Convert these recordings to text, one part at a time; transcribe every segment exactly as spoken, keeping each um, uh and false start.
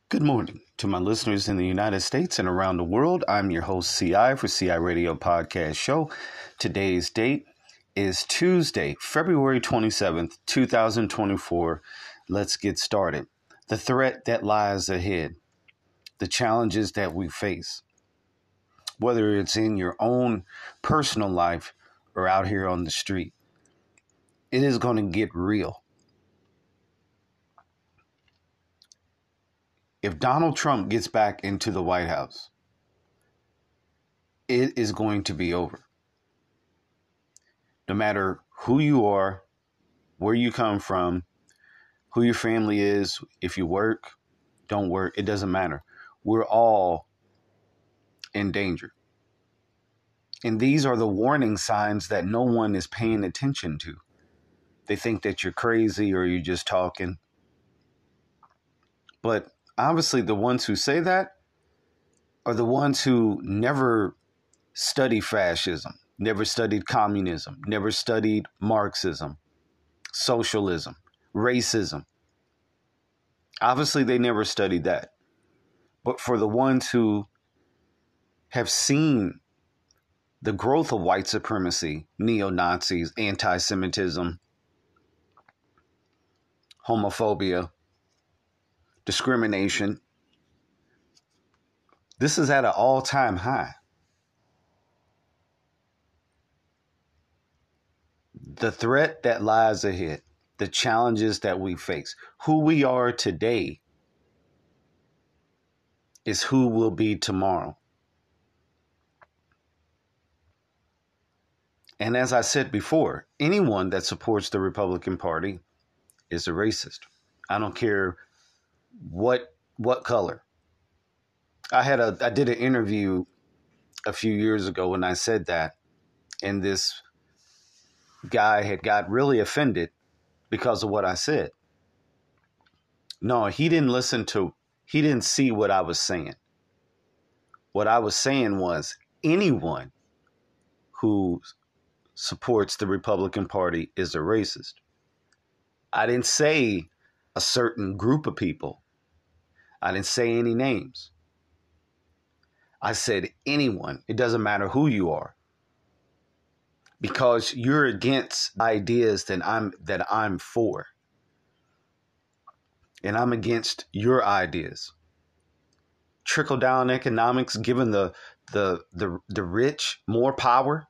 Good morning to my listeners in the United States and around the world. I'm your host, C I, for C I Radio Podcast Show. Today's date is Tuesday, February twenty-seventh, twenty twenty-four. Let's get started. The threat that lies ahead, the challenges that we face, whether it's in your own personal life or out here on the street, it is going to get real. If Donald Trump gets back into the White House, it is going to be over. No matter who you are, where you come from, who your family is, if you work, don't work, it doesn't matter. We're all in danger. And these are the warning signs that no one is paying attention to. They think that you're crazy or you're just talking. But obviously, the ones who say that are the ones who never study fascism, never studied communism, never studied Marxism, socialism, racism. Obviously, they never studied that. But for the ones who have seen the growth of white supremacy, neo-Nazis, anti-Semitism, homophobia, discrimination, this is at an all-time high. The threat that lies ahead, the challenges that we face, who we are today is who we'll be tomorrow. And as I said before, anyone that supports the Republican Party is a racist. I don't care what what color. I had a I did an interview a few years ago when I said that, and this guy had got really offended because of what I said. No, he didn't listen to, he didn't see what I was saying. What I was saying was anyone who supports the Republican Party is a racist. I didn't say a certain group of people. I didn't say any names. I said anyone. It doesn't matter who you are. Because you're against ideas that I'm that I'm for. And I'm against your ideas. Trickle down economics, giving the the the, the rich more power.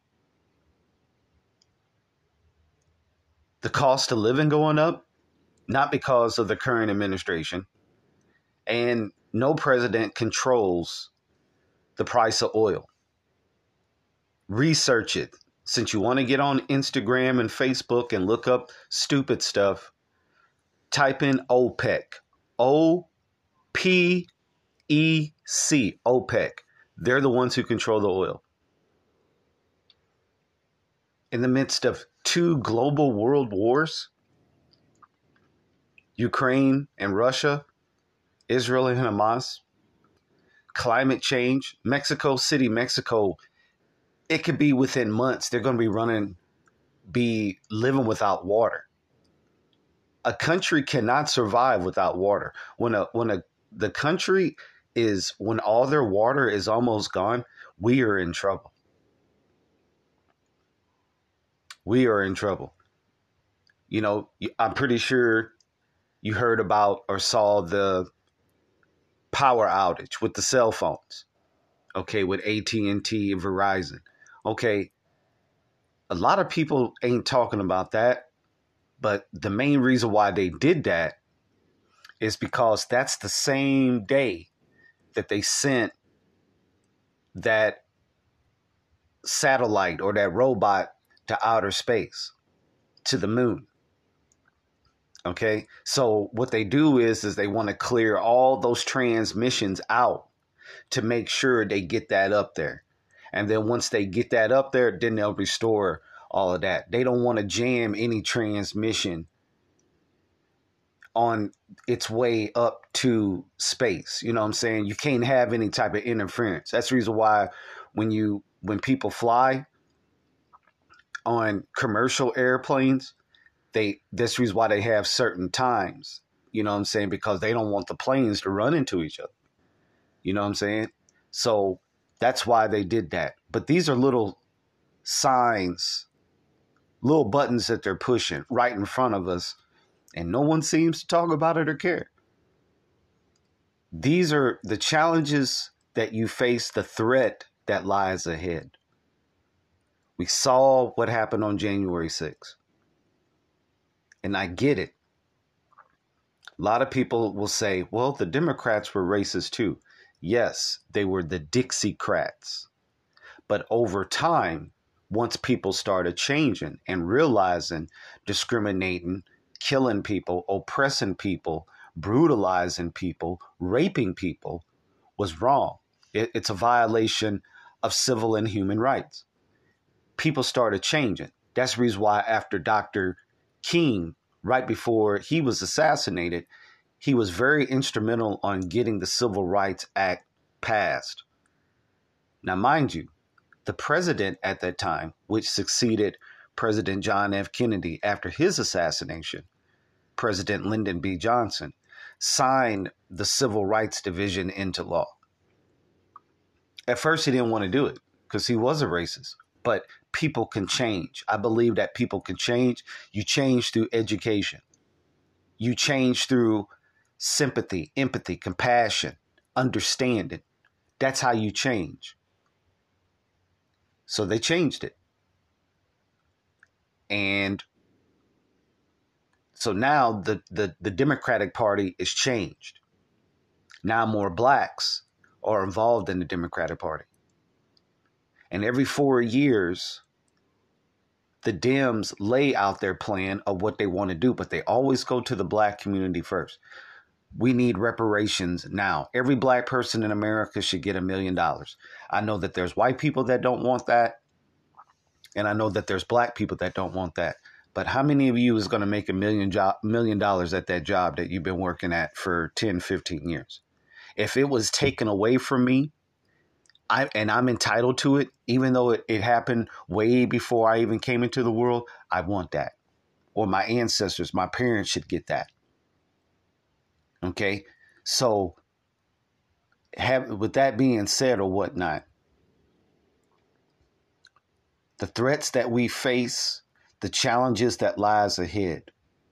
The cost of living going up, not because of the current administration. And no president controls the price of oil. Research it. Since you want to get on Instagram and Facebook and look up stupid stuff, type in OPEC. O P E C. OPEC. They're the ones who control the oil. In the midst of two global world wars, Ukraine and Russia, Israel and Hamas, climate change, Mexico City, Mexico, it could be within months. They're going to be running, be living without water. A country cannot survive without water. When a when a the country is, when all their water is almost gone, we are in trouble. We are in trouble. You know, I'm pretty sure you heard about or saw the power outage with the cell phones. Okay, with A T and T and Verizon. Okay, a lot of people ain't talking about that. But the main reason why they did that is because that's the same day that they sent that satellite or that robot to outer space, to the moon. Okay, so what they do is, is they want to clear all those transmissions out to make sure they get that up there. And then once they get that up there, then they'll restore all of that. They don't want to jam any transmission on its way up to space. You know what I'm saying? You can't have any type of interference. That's the reason why when you when people fly on commercial airplanes, they that's the reason why they have certain times. You know what I'm saying? Because they don't want the planes to run into each other. You know what I'm saying? So that's why they did that. But these are little signs, little buttons that they're pushing right in front of us, and no one seems to talk about it or care. These are the challenges that you face, the threat that lies ahead. We saw what happened on January sixth. And I get it. A lot of people will say, well, the Democrats were racist too. Yes, they were the Dixiecrats. But over time, once people started changing and realizing, discriminating, killing people, oppressing people, brutalizing people, raping people was wrong. It, it's a violation of civil and human rights. People started changing. That's the reason why after Doctor King, right before he was assassinated, he was very instrumental on getting the Civil Rights Act passed. Now, mind you, the president at that time, which succeeded President John F. Kennedy after his assassination, President Lyndon B. Johnson, signed the Civil Rights Division into law. At first, he didn't want to do it because he was a racist, but people can change. I believe that people can change. You change through education. You change through sympathy, empathy, compassion, understanding. That's how you change. So they changed it. And so now the, the, the Democratic Party is changed. Now more blacks are involved in the Democratic Party. And every four years, the Dems lay out their plan of what they want to do, but they always go to the black community first. We need reparations now. Every black person in America should get a million dollars. I know that there's white people that don't want that. And I know that there's black people that don't want that. But how many of you is going to make a million job, million dollars at that job that you've been working at for ten, fifteen years? If it was taken away from me, I, and I'm entitled to it, even though it, it happened way before I even came into the world, I want that. Or my ancestors, my parents should get that. Okay, so have, with that being said or whatnot, the threats that we face, the challenges that lies ahead,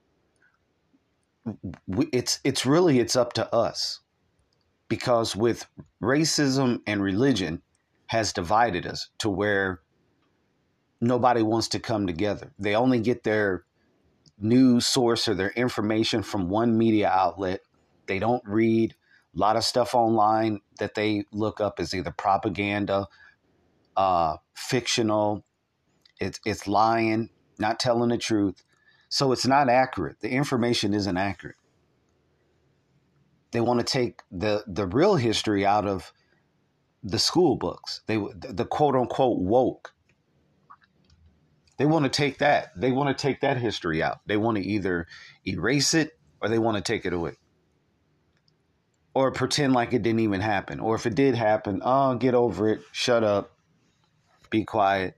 we, it's it's really it's up to us, because with racism and religion has divided us to where nobody wants to come together. They only get their news source or their information from one media outlet. They don't read. A lot of stuff online that they look up is either propaganda, uh, fictional, it's, it's lying, not telling the truth. So it's not accurate. The information isn't accurate. They want to take the, the real history out of the school books. They the quote unquote woke. They want to take that. They want to take that history out. They want to either erase it or they want to take it away. Or pretend like it didn't even happen. Or if it did happen, oh, get over it. Shut up. Be quiet.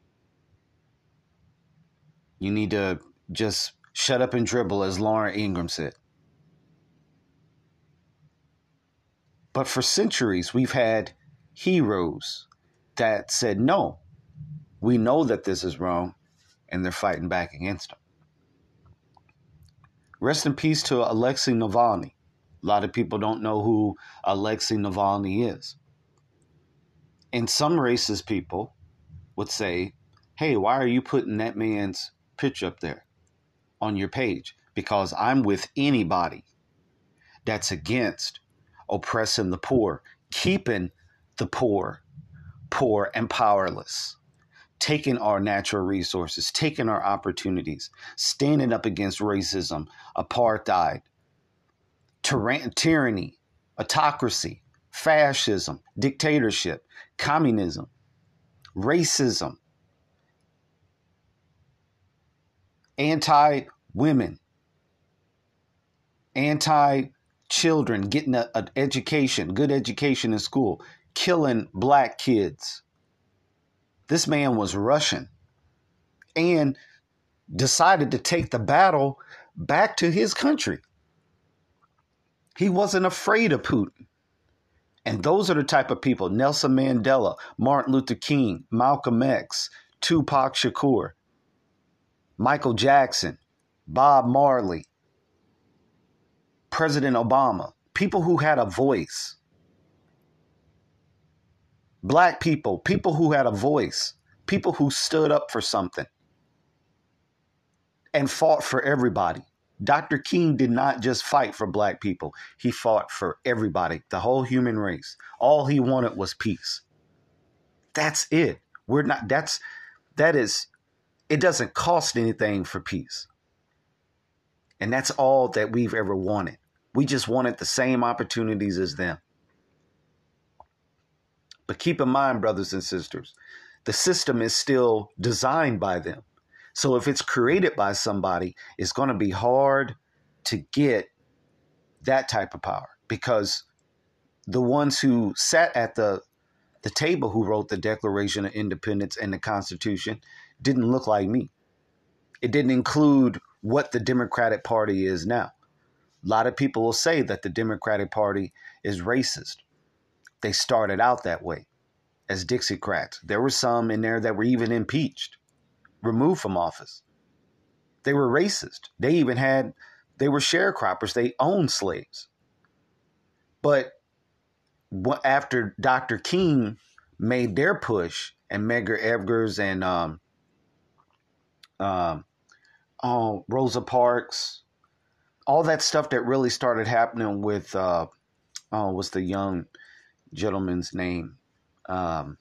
You need to just shut up and dribble, as Lauren Ingram said. But for centuries, we've had heroes that said, no, we know that this is wrong, and they're fighting back against them. Rest in peace to Alexei Navalny. A lot of people don't know who Alexei Navalny is. And some racist people would say, hey, why are you putting that man's picture up there on your page? Because I'm with anybody that's against oppressing the poor, keeping the poor, poor and powerless, taking our natural resources, taking our opportunities, standing up against racism, apartheid, tyrann- tyranny, autocracy, fascism, dictatorship, communism, racism, anti-women, anti-children getting an education, good education in school, killing black kids. This man was Russian and decided to take the battle back to his country. He wasn't afraid of Putin. And those are the type of people: Nelson Mandela, Martin Luther King, Malcolm X, Tupac Shakur, Michael Jackson, Bob Marley, President Obama, people who had a voice. Black people, people who had a voice, people who stood up for something and fought for everybody. Doctor King did not just fight for black people. He fought for everybody, the whole human race. All he wanted was peace. That's it. We're not, that's, that is, it doesn't cost anything for peace. And that's all that we've ever wanted. We just wanted the same opportunities as them. But keep in mind, brothers and sisters, the system is still designed by them. So if it's created by somebody, it's going to be hard to get that type of power, because the ones who sat at the the table who wrote the Declaration of Independence and the Constitution didn't look like me. It didn't include what the Democratic Party is now. A lot of people will say that the Democratic Party is racist. They started out that way as Dixiecrats. There were some in there that were even impeached, removed from office. They were racist. They even had, they were sharecroppers. They owned slaves. But what, after Doctor King made their push, and Medgar Evers and um, um, oh, Rosa Parks, all that stuff that really started happening with, uh, oh, what's the young gentleman's name? Um,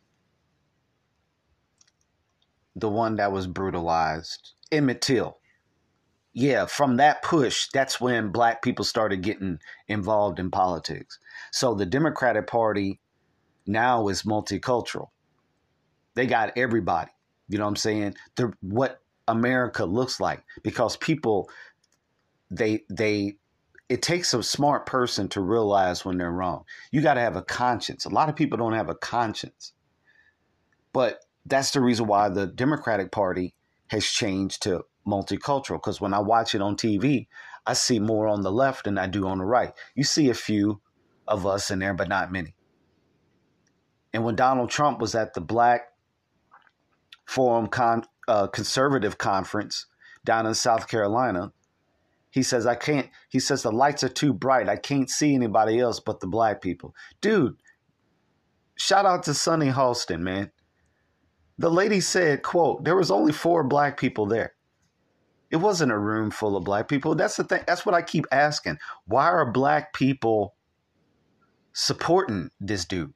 the one that was brutalized, Emmett Till. Yeah, from that push, that's when black people started getting involved in politics. So the Democratic Party now is multicultural. They got everybody. You know what I'm saying? They're what America looks like, because people, they, they, it takes a smart person to realize when they're wrong. You got to have a conscience. A lot of people don't have a conscience. But that's the reason why the Democratic Party has changed to multicultural, because when I watch it on T V, I see more on the left than I do on the right. You see a few of us in there, but not many. And when Donald Trump was at the Black Forum Con, uh, Conservative Conference down in South Carolina, he says, I can't, he says, the lights are too bright. I can't see anybody else but the black people. Dude, shout out to Sunny Halston, man. The lady said, quote, there was only four black people there. It wasn't a room full of black people. That's the thing. That's what I keep asking. Why are black people supporting this dude?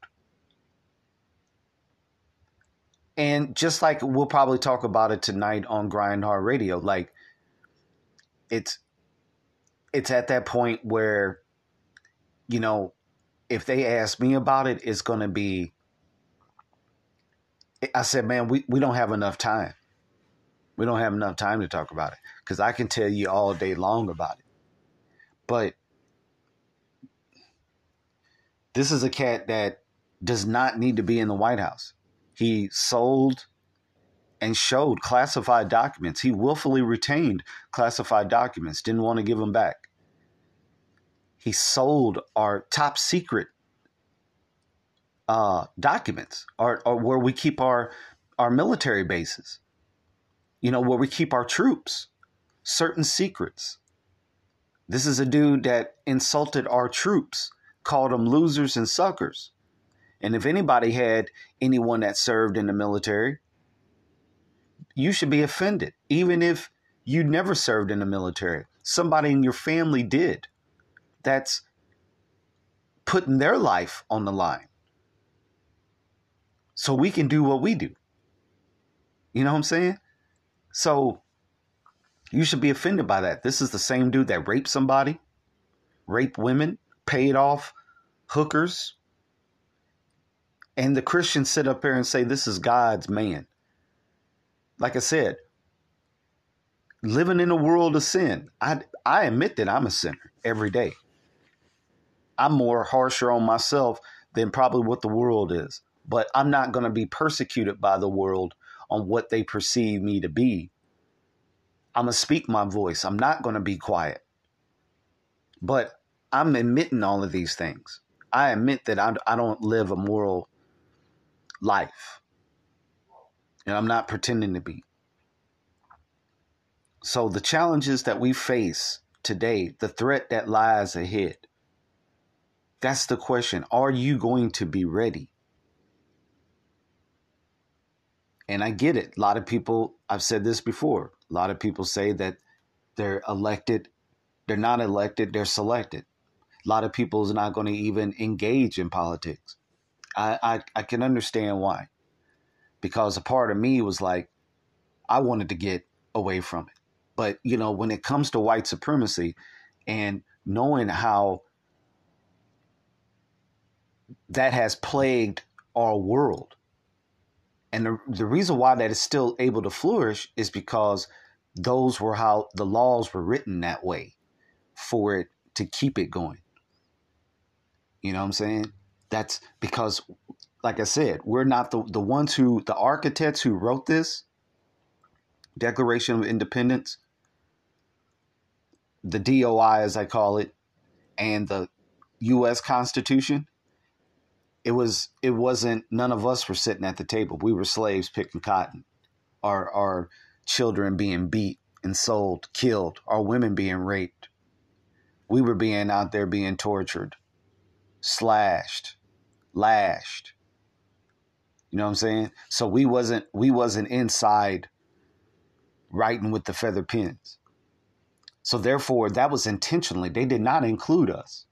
And just like we'll probably talk about it tonight on Grindhard Radio, like it's it's at that point where, you know, if they ask me about it, it's going to be, I said, man, we, we don't have enough time. We don't have enough time to talk about it, because I can tell you all day long about it. But this is a cat that does not need to be in the White House. He sold and showed classified documents. He willfully retained classified documents, didn't want to give them back. He sold our top secret uh, documents, or, or where we keep our, our military bases. You know, where we keep our troops, certain secrets. This is a dude that insulted our troops, called them losers and suckers. And if anybody had anyone that served in the military, you should be offended. Even if you never served in the military, somebody in your family did. That's putting their life on the line so we can do what we do. You know what I'm saying? So you should be offended by that. This is the same dude that raped somebody, raped women, paid off hookers. And the Christians sit up here and say, this is God's man. Like I said, living in a world of sin, I, I admit that I'm a sinner every day. I'm more harsher on myself than probably what the world is. But I'm not going to be persecuted by the world on what they perceive me to be. I'm going to speak my voice. I'm not going to be quiet. But I'm admitting all of these things. I admit that I, I don't live a moral life. And I'm not pretending to be. So the challenges that we face today, the threat that lies ahead, that's the question. Are you going to be ready? And I get it. A lot of people, I've said this before, a lot of people say that they're elected, they're not elected, they're selected. A lot of people is not going to even engage in politics. I, I, I can understand why. Because a part of me was like, I wanted to get away from it. But, you know, when it comes to white supremacy and knowing how that has plagued our world, and the, the reason why that is still able to flourish is because those were how the laws were written that way for it to keep it going. You know what I'm saying? That's because, like I said, we're not the, the ones who, the architects who wrote this Declaration of Independence, the D O I, as I call it, and the U S Constitution. It was, it wasn't, none of us were sitting at the table. We were slaves picking cotton. Our, our children being beat and sold, killed, our women being raped. We were being out there being tortured, slashed, lashed. You know what I'm saying? So we wasn't, we wasn't inside writing with the feather pens. So therefore, that was intentionally. They did not include us.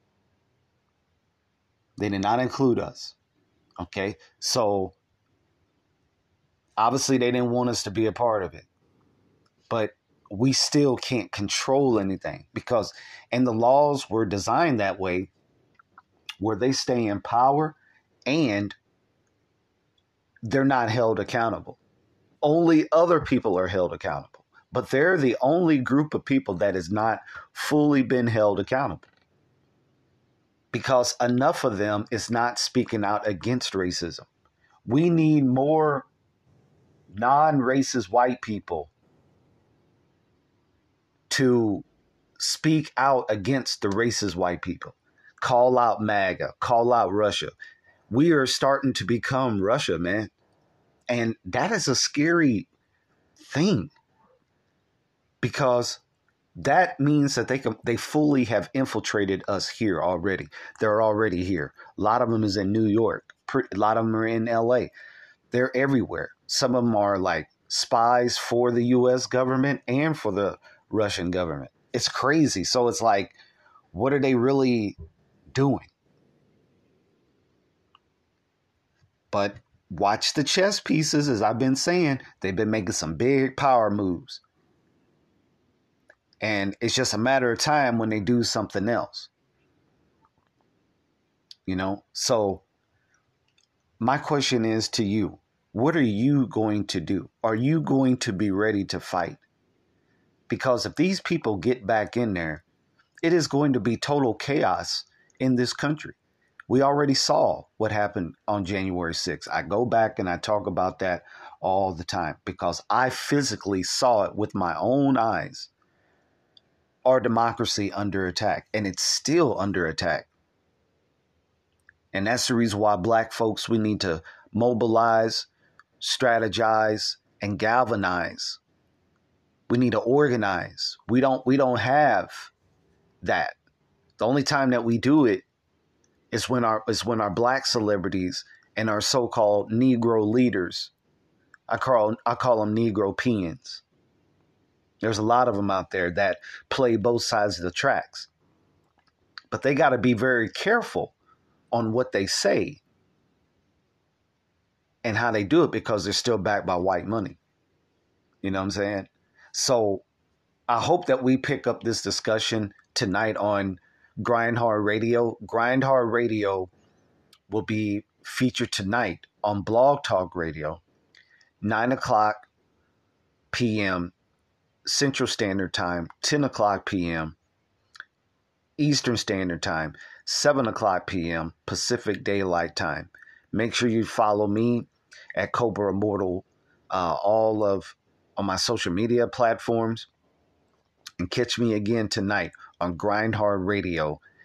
They did not include us. Okay. So obviously they didn't want us to be a part of it, but we still can't control anything because, and the laws were designed that way where they stay in power and they're not held accountable. Only other people are held accountable, but they're the only group of people that has not fully been held accountable because enough of them is not speaking out against racism. We need more non-racist white people to speak out against the racist white people. Call out MAGA, call out Russia. We are starting to become Russia, man. And that is a scary thing because that means that they can, they fully have infiltrated us here already. They're already here. A lot of them is in New York. A lot of them are in L A. They're everywhere. Some of them are like spies for the U S government and for the Russian government. It's crazy. So it's like, what are they really doing? But watch the chess pieces, as I've been saying. They've been making some big power moves. And it's just a matter of time when they do something else. You know, so my question is to you, what are you going to do? Are you going to be ready to fight? Because if these people get back in there, it is going to be total chaos in this country. We already saw what happened on January sixth. I go back and I talk about that all the time because I physically saw it with my own eyes. Our democracy under attack, and it's still under attack. And that's the reason why black folks, we need to mobilize, strategize, and galvanize. We need to organize. We don't, we don't have that. The only time that we do it is when our, is when our black celebrities and our so-called Negro leaders, I call, I call them Negro peons. There's a lot of them out there that play both sides of the tracks. But they got to be very careful on what they say and how they do it because they're still backed by white money. You know what I'm saying? So I hope that we pick up this discussion tonight on Grind Hard Radio. Grind Hard Radio will be featured tonight on Blog Talk Radio, nine o'clock p.m. Central Standard Time, ten o'clock p.m. Eastern Standard Time, seven o'clock p.m. Pacific Daylight Time. Make sure you follow me at Cobra Immortal, uh, all of on my social media platforms, and catch me again tonight on Grind Hard Radio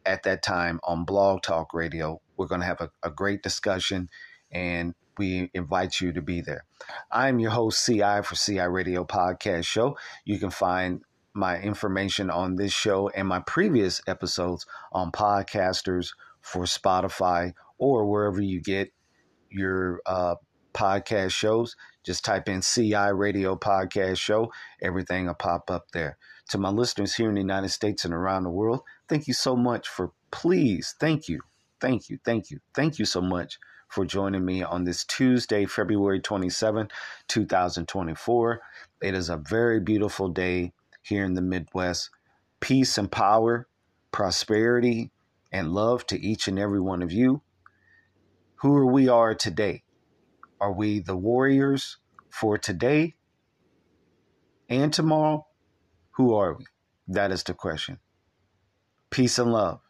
at that time on Blog Talk Radio. We're going to have a, a great discussion, and we invite you to be there. I'm your host, C I, for C I Radio Podcast Show. You can find my information on this show and my previous episodes on Podcasters, for Spotify, or wherever you get your uh, podcast shows. Just type in C I Radio Podcast Show. Everything will pop up there. To my listeners here in the United States and around the world, thank you so much for, please, thank you, thank you, thank you, thank you so much for joining me on this Tuesday, February twenty-seventh, twenty twenty-four. It is a very beautiful day here in the Midwest. Peace and power, prosperity, and love to each and every one of you. Who are we are today? Are we the warriors for today and tomorrow? Who are we? That is the question. Peace and love.